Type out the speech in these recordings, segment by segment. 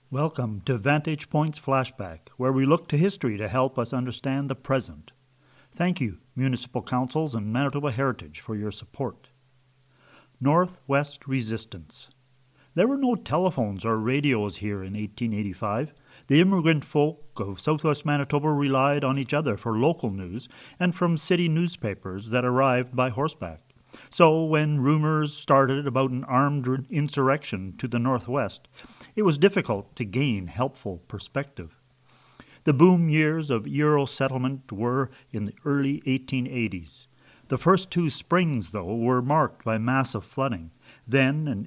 Welcome to Vantage Point's Flashback, where we look to history to help us understand the present. Thank you, Municipal Councils and Manitoba Heritage, for your support. Northwest Resistance. There were no telephones or radios here in 1885. The immigrant folk of southwest Manitoba relied on each other for local news and from city newspapers that arrived by horseback. So when rumors started about an armed insurrection to the northwest, it was difficult to gain helpful perspective. The boom years of Euro settlement were in the early 1880s. The first two springs, though, were marked by massive flooding. Then, in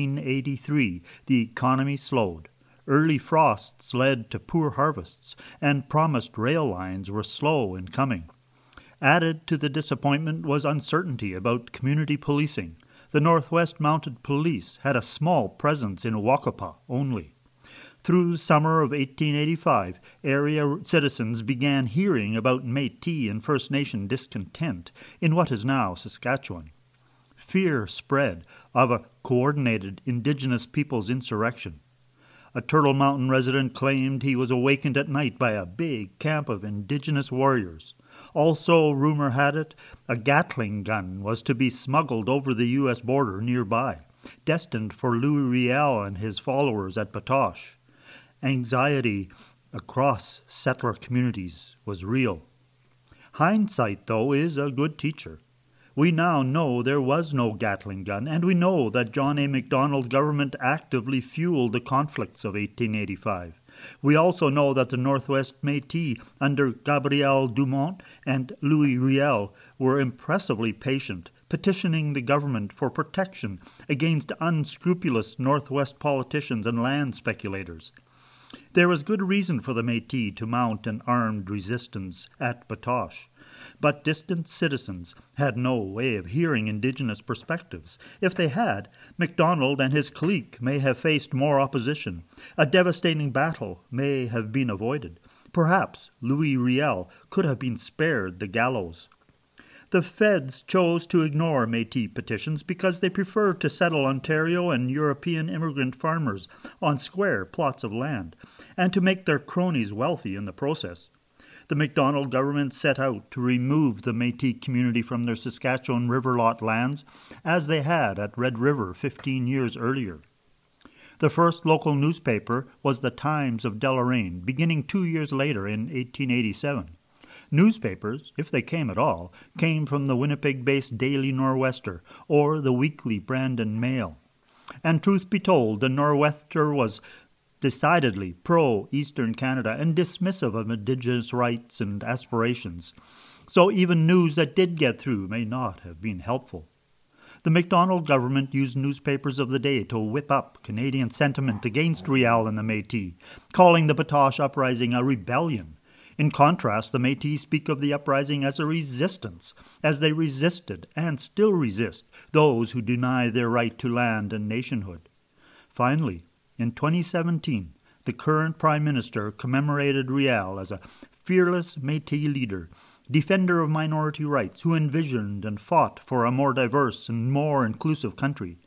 1883, the economy slowed. Early frosts led to poor harvests, and promised rail lines were slow in coming. Added to the disappointment was uncertainty about community policing. The Northwest Mounted Police had a small presence in Wakapa only. Through the summer of 1885, area citizens began hearing about Métis and First Nation discontent in what is now Saskatchewan. Fear spread of a coordinated Indigenous peoples insurrection. A Turtle Mountain resident claimed he was awakened at night by a big camp of Indigenous warriors. Also, rumor had it, a Gatling gun was to be smuggled over the U.S. border nearby, destined for Louis Riel and his followers at Batoche. Anxiety across settler communities was real. Hindsight, though, is a good teacher. We now know there was no Gatling gun, and we know that John A. Macdonald's government actively fueled the conflicts of 1885. We also know that the Northwest Métis under Gabriel Dumont and Louis Riel were impressively patient, petitioning the government for protection against unscrupulous Northwest politicians and land speculators. There was good reason for the Métis to mount an armed resistance at Batoche. But distant citizens had no way of hearing Indigenous perspectives. If they had, Macdonald and his clique may have faced more opposition. A devastating battle may have been avoided. Perhaps Louis Riel could have been spared the gallows. The feds chose to ignore Métis petitions because they preferred to settle Ontario and European immigrant farmers on square plots of land, and to make their cronies wealthy in the process. The Macdonald government set out to remove the Métis community from their Saskatchewan river lot lands, as they had at Red River 15 years earlier. The first local newspaper was the Times of Deloraine, beginning 2 years later in 1887. Newspapers, if they came at all, came from the Winnipeg-based Daily Nor'Wester or the weekly Brandon Mail. And truth be told, the Nor'Wester was decidedly pro-Eastern Canada and dismissive of Indigenous rights and aspirations, so even news that did get through may not have been helpful. The Macdonald government used newspapers of the day to whip up Canadian sentiment against Riel and the Métis, calling the Batoche uprising a rebellion. In contrast, the Métis speak of the uprising as a resistance, as they resisted and still resist those who deny their right to land and nationhood. Finally, in 2017, the current Prime Minister commemorated Riel as a fearless Métis leader, defender of minority rights, who envisioned and fought for a more diverse and more inclusive country.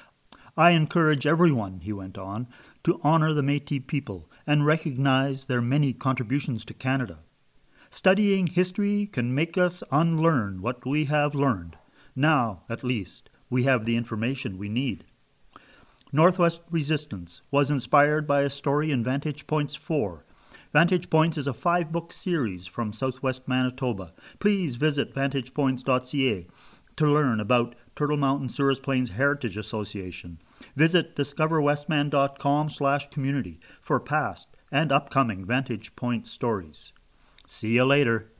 I encourage everyone, he went on, to honor the Métis people and recognize their many contributions to Canada. Studying history can make us unlearn what we have learned. Now, at least, we have the information we need. Northwest Resistance was inspired by a story in Vantage Points 4. Vantage Points is a 5-book series from southwest Manitoba. Please visit vantagepoints.ca to learn about Turtle Mountain Souris Plains Heritage Association. Visit discoverwestman.com/community for past and upcoming Vantage Point stories. See you later.